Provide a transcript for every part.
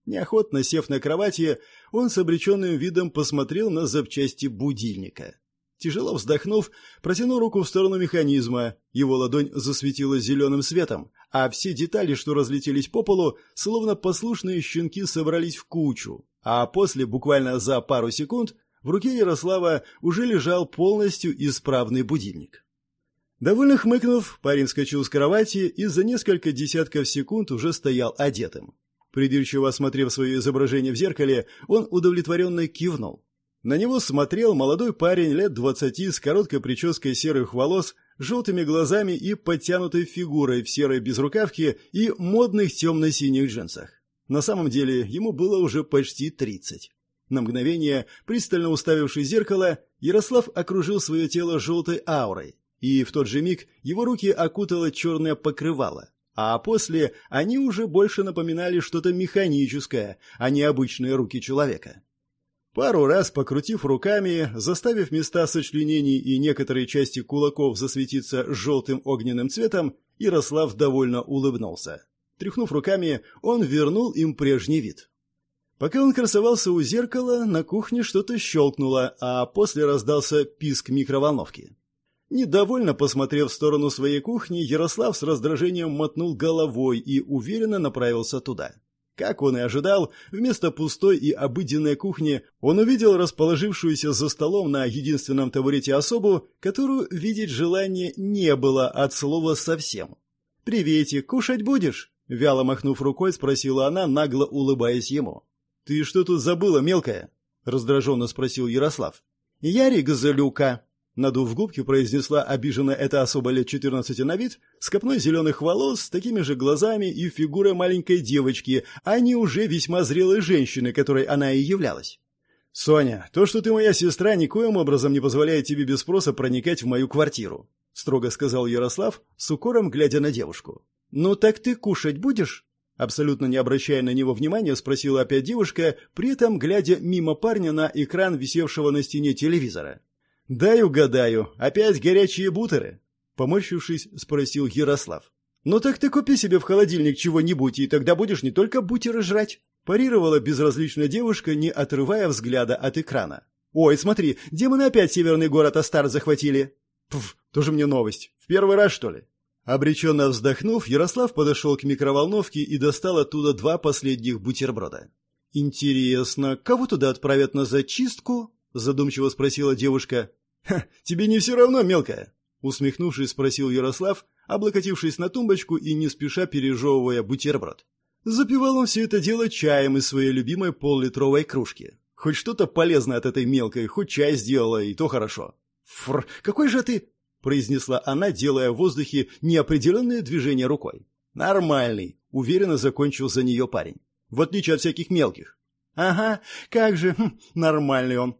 Неохотно сев на кровати, он с обреченным видом посмотрел на запчасти будильника. Тяжело вздохнув, протянул руку в сторону механизма. Его ладонь засветилась зеленым светом, а все детали, что разлетелись по полу, словно послушные щенки собрались в кучу. А после, буквально за пару секунд, в руке Ярослава уже лежал полностью исправный будильник. Довольно хмыкнув, парень вскочил с кровати и за несколько десятков секунд уже стоял одетым. Придирчиво осмотрев свое изображение в зеркале, он удовлетворенно кивнул. На него смотрел молодой парень лет 20 с короткой прической серых волос, желтыми глазами и подтянутой фигурой в серой безрукавке и модных темно-синих джинсах. На самом деле ему было уже почти 30. На мгновение, пристально уставившись в зеркало, Ярослав окружил свое тело желтой аурой, и в тот же миг его руки окутало черное покрывало, а после они уже больше напоминали что-то механическое, а не обычные руки человека. Пару раз покрутив руками, заставив места сочленений и некоторые части кулаков засветиться желтым огненным цветом, Ярослав довольно улыбнулся. Тряхнув руками, он вернул им прежний вид. Пока он красовался у зеркала, на кухне что-то щелкнуло, а после раздался писк микроволновки. Недовольно посмотрев в сторону своей кухни, Ярослав с раздражением мотнул головой и уверенно направился туда. Как он и ожидал, вместо пустой и обыденной кухни он увидел расположившуюся за столом на единственном табурете особу, которую видеть желания не было от слова совсем. «Приветик, кушать будешь?» — вяло махнув рукой, спросила она, нагло улыбаясь ему. «Ты что тут забыла, мелкая?» — раздраженно спросил Ярослав. «Ярик Залюка», — надув губки, произнесла обиженная эта особа лет 14 на вид, с копной зеленых волос, с такими же глазами и фигурой маленькой девочки, а не уже весьма зрелой женщины, которой она и являлась. «Соня, то, что ты моя сестра, никоим образом не позволяет тебе без спроса проникать в мою квартиру», — строго сказал Ярослав, с укором глядя на девушку. «Ну так ты кушать будешь?» Абсолютно не обращая на него внимания, спросила опять девушка, при этом глядя мимо парня на экран висевшего на стене телевизора. «Дай угадаю, опять горячие бутеры?» Поморщившись, спросил Ярослав. «Ну так ты купи себе в холодильник чего-нибудь, и тогда будешь не только бутеры жрать», парировала безразличная девушка, не отрывая взгляда от экрана. «Ой, смотри, демоны опять северный город Астар захватили». «Пф, тоже мне новость. В первый раз, что ли?» Обреченно вздохнув, Ярослав подошел к микроволновке и достал оттуда 2 последних бутерброда. «Интересно, кого туда отправят на зачистку?» задумчиво спросила девушка. «Ха, тебе не все равно, мелкая?» усмехнувшись, спросил Ярослав, облокотившись на тумбочку и не спеша пережевывая бутерброд. Запивал он все это дело чаем из своей любимой пол-литровой кружки. Хоть что-то полезное от этой мелкой, хоть чай сделала, и то хорошо. «Фр, какой же ты...» произнесла она, делая в воздухе неопределенные движения рукой. «Нормальный», — уверенно закончил за нее парень. «В отличие от всяких мелких». «Ага, как же, нормальный он,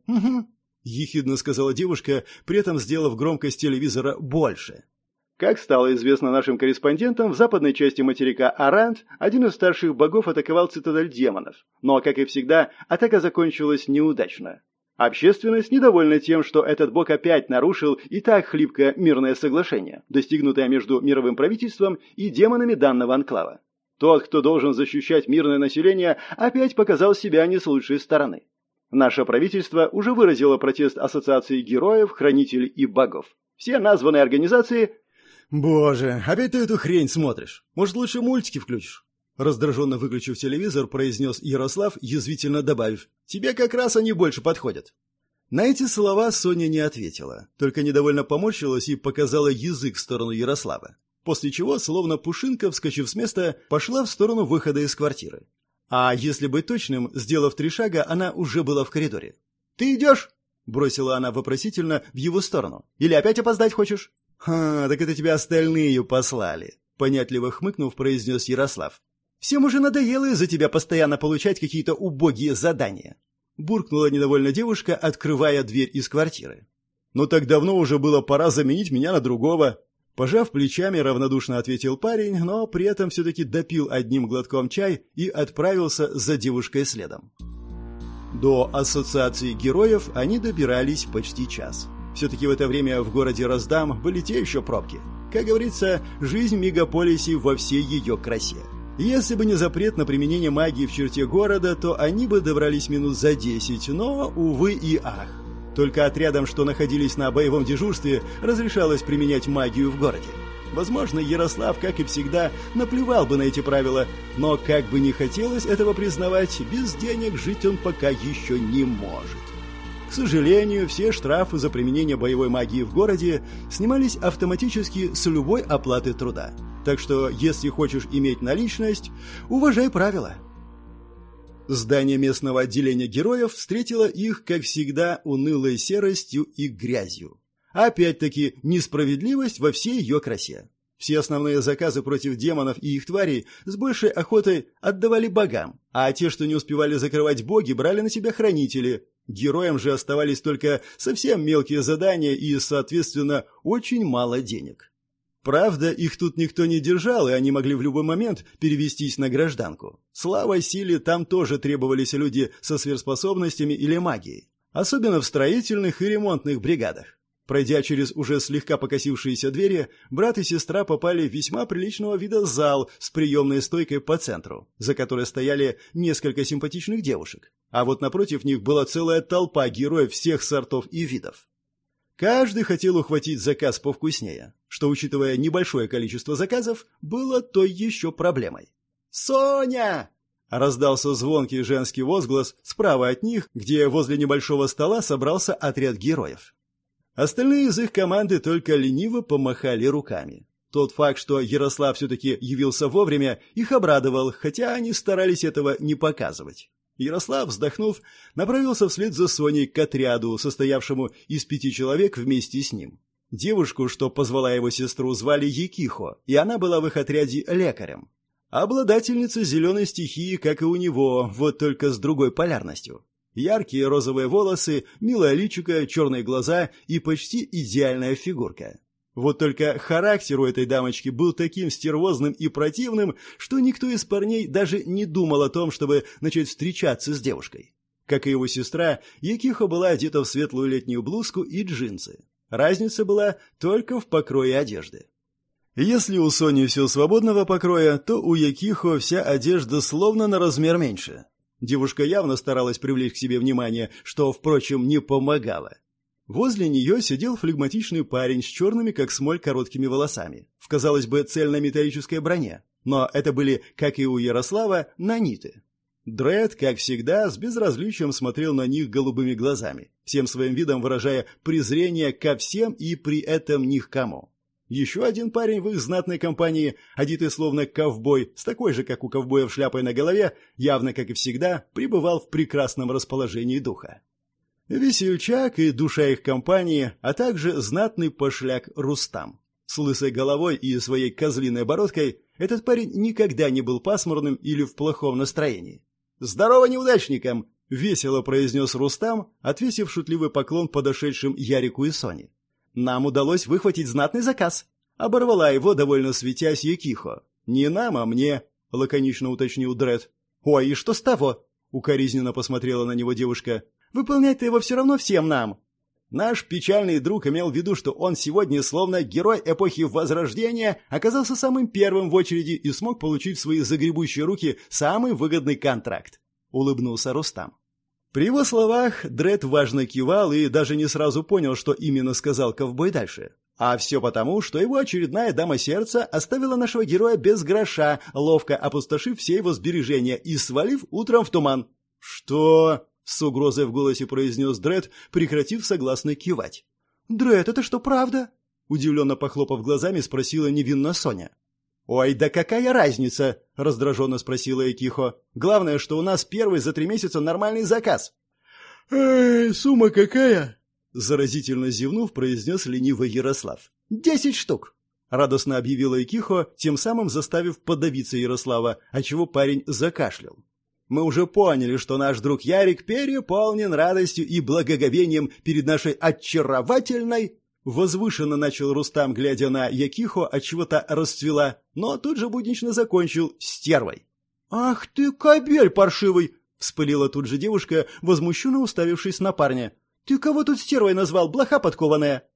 ехидно сказала девушка, при этом сделав громкость телевизора больше. Как стало известно нашим корреспондентам, в западной части материка Арант один из старших богов атаковал цитадель демонов. Но, как и всегда, атака закончилась неудачно. Общественность недовольна тем, что этот бог опять нарушил и так хлипкое мирное соглашение, достигнутое между мировым правительством и демонами данного анклава. Тот, кто должен защищать мирное население, опять показал себя не с лучшей стороны. Наше правительство уже выразило протест Ассоциации героев, хранителей и богов. Все названные организации... «Боже, опять ты эту хрень смотришь? Может, лучше мультики включишь?» Раздраженно выключив телевизор, произнес Ярослав, язвительно добавив: «Тебе как раз они больше подходят». На эти слова Соня не ответила, только недовольно поморщилась и показала язык в сторону Ярослава. После чего, словно пушинка, вскочив с места, пошла в сторону выхода из квартиры. А если быть точным, сделав 3 шага, она уже была в коридоре. «Ты идешь?» – бросила она вопросительно в его сторону. «Или опять опоздать хочешь?» «Ха, так это тебя остальные послали», – понятливо хмыкнув, произнес Ярослав. «Всем уже надоело из-за тебя постоянно получать какие-то убогие задания», – буркнула недовольно девушка, открывая дверь из квартиры. «Ну так давно уже было пора заменить меня на другого». Пожав плечами, равнодушно ответил парень, но при этом все-таки допил одним глотком чай и отправился за девушкой следом. До Ассоциации героев они добирались почти час. Все-таки в это время в городе Раздам были те еще пробки. Как говорится, жизнь в мегаполисе во всей ее красе. Если бы не запрет на применение магии в черте города, то они бы добрались минут за 10, но, увы и ах. Только отрядам, что находились на боевом дежурстве, разрешалось применять магию в городе. Возможно, Ярослав, как и всегда, наплевал бы на эти правила, но как бы не хотелось этого признавать, без денег жить он пока еще не может. К сожалению, все штрафы за применение боевой магии в городе снимались автоматически с любой оплаты труда. Так что, если хочешь иметь наличность, уважай правила. Здание местного отделения героев встретило их, как всегда, унылой серостью и грязью. Опять-таки, несправедливость во всей ее красе. Все основные заказы против демонов и их тварей с большей охотой отдавали богам, а те, что не успевали закрывать боги, брали на себя хранители. Героям же оставались только совсем мелкие задания и, соответственно, очень мало денег. Правда, их тут никто не держал, и они могли в любой момент перевестись на гражданку. Слава силе, там тоже требовались люди со сверхспособностями или магией. Особенно в строительных и ремонтных бригадах. Пройдя через уже слегка покосившиеся двери, брат и сестра попали в весьма приличного вида зал с приемной стойкой по центру, за которой стояли несколько симпатичных девушек. А вот напротив них была целая толпа героев всех сортов и видов. Каждый хотел ухватить заказ повкуснее, что, учитывая небольшое количество заказов, было той еще проблемой. «Соня!» – раздался звонкий женский возглас справа от них, где возле небольшого стола собрался отряд героев. Остальные из их команды только лениво помахали руками. Тот факт, что Ярослав все-таки явился вовремя, их обрадовал, хотя они старались этого не показывать. Ярослав, вздохнув, направился вслед за Соней к отряду, состоявшему из 5 человек вместе с ним. Девушку, что позвала его сестру, звали Якихо, и она была в их отряде лекарем. Обладательница зеленой стихии, как и у него, вот только с другой полярностью. Яркие розовые волосы, милое личико, черные глаза и почти идеальная фигурка. Вот только характер у этой дамочки был таким стервозным и противным, что никто из парней даже не думал о том, чтобы начать встречаться с девушкой. Как и его сестра, Якихо была одета в светлую летнюю блузку и джинсы. Разница была только в покрое одежды. Если у Сони все свободного покроя, то у Якихо вся одежда словно на размер меньше. Девушка явно старалась привлечь к себе внимание, что, впрочем, не помогало. Возле нее сидел флегматичный парень с черными, как смоль, короткими волосами, в, казалось бы, цельнометаллической броне, но это были, как и у Ярослава, наниты. Дред, как всегда, с безразличием смотрел на них голубыми глазами, всем своим видом выражая презрение ко всем и при этом ни к кому. Еще один парень в их знатной компании, одетый словно ковбой, с такой же, как у ковбоев, шляпой на голове, явно, как и всегда, пребывал в прекрасном расположении духа. Весельчак и душа их компании, а также знатный пошляк Рустам. С лысой головой и своей козлиной бородкой этот парень никогда не был пасмурным или в плохом настроении. «Здорово неудачникам!» — весело произнес Рустам, отвесив шутливый поклон подошедшим Ярику и Соне. «Нам удалось выхватить знатный заказ», — оборвала его, довольно светясь, Якихо. «Не нам, а мне», — лаконично уточнил Дред. «Ой, и что с того?» — укоризненно посмотрела на него девушка. «Выполнять-то его все равно всем нам». Наш печальный друг имел в виду, что он сегодня, словно герой эпохи Возрождения, оказался самым первым в очереди и смог получить в свои загребущие руки самый выгодный контракт, — улыбнулся Рустам. При его словах Дред важно кивал и даже не сразу понял, что именно сказал ковбой дальше. А все потому, что его очередная дама сердца оставила нашего героя без гроша, ловко опустошив все его сбережения и свалив утром в туман. «Что?» — с угрозой в голосе произнес Дред, прекратив согласно кивать. «Дред, это что, правда?» — удивленно похлопав глазами, спросила невинно Соня. «Ой, да какая разница?» — раздраженно спросила Якихо. «Главное, что у нас первый за 3 месяца нормальный заказ». «Эй, сумма какая?» — заразительно зевнув, произнес ленивый Ярослав. 10 штук!» — радостно объявила Якихо, тем самым заставив подавиться Ярослава, отчего парень закашлял. «Мы уже поняли, что наш друг Ярик переполнен радостью и благоговением перед нашей очаровательной...» Возвышенно начал Рустам, глядя на Якихо, отчего-то расцвела, но тут же буднично закончил стервой. «Ах ты, кобель паршивый!» — вспылила тут же девушка, возмущенно уставившись на парня. «Ты кого тут стервой назвал, блоха подкованная?»